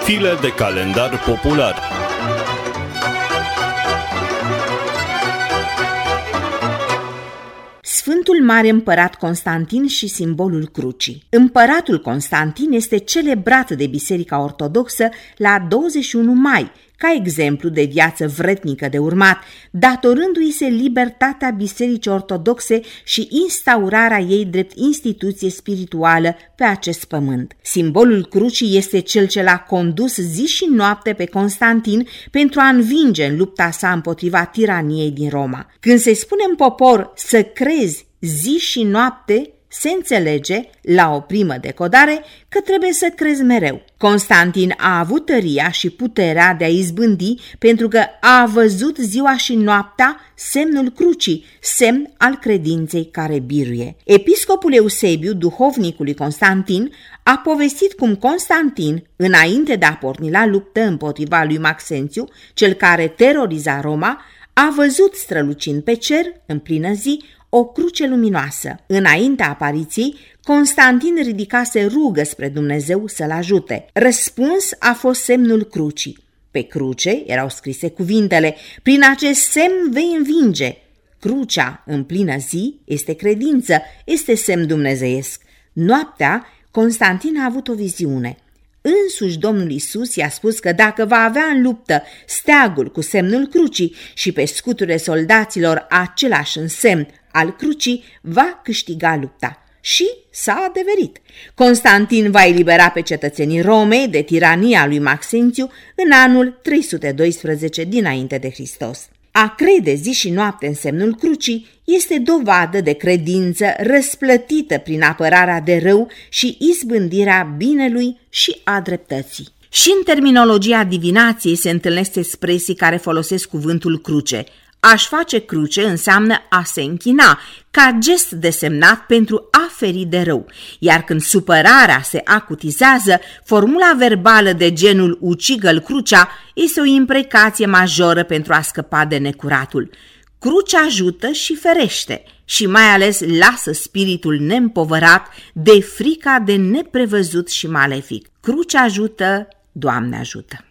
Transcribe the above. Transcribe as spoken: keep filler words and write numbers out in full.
File de calendar popular. Sfântul Mare Împărat Constantin și simbolul crucii. Împăratul Constantin este celebrat de Biserica Ortodoxă la douăzeci și unu mai, ca exemplu de viață vrednică de urmat, datorându-i se libertatea Bisericii Ortodoxe și instaurarea ei drept instituție spirituală pe acest pământ. Simbolul crucii este cel ce l-a condus zi și noapte pe Constantin pentru a învinge în lupta sa împotriva tiraniei din Roma. Când se spune în popor să crezi zi și noapte, se înțelege, la o primă decodare, că trebuie să crezi mereu. Constantin a avut tăria și puterea de a izbândi pentru că a văzut ziua și noaptea semnul crucii, semn al credinței care biruie. Episcopul Eusebiu, duhovnicul lui Constantin, a povestit cum Constantin, înainte de a porni la luptă împotriva lui Maxențiu, cel care teroriza Roma, a văzut strălucind pe cer, în plină zi, o cruce luminoasă. Înaintea apariției, Constantin ridicase rugă spre Dumnezeu să-l ajute. Răspuns a fost semnul crucii. Pe cruce erau scrise cuvintele: prin acest semn vei învinge. Crucea, în plină zi, este credință, este semn dumnezeiesc. Noaptea, Constantin a avut o viziune. Însuși Domnul Iisus i-a spus că dacă va avea în luptă steagul cu semnul crucii și pe scuturile soldaților același însemn al crucii, va câștiga lupta. Și s-a adeverit. Constantin va elibera pe cetățenii Romei de tirania lui Maxențiu în anul trei sute doisprezece dinainte de Hristos. A crede zi și noapte în semnul crucii este dovadă de credință răsplătită prin apărarea de rău și izbândirea binelui și a dreptății. Și în terminologia divinației se întâlnesc expresii care folosesc cuvântul cruce. A-și face cruce înseamnă a se închina, ca gest desemnat pentru a feri de rău, iar când supărarea se acutizează, formula verbală de genul ucigă-l crucea este o imprecație majoră pentru a scăpa de necuratul. Crucea ajută și ferește și mai ales lasă spiritul neîmpovărat de frica de neprevăzut și malefic. Crucea ajută, Doamne ajută!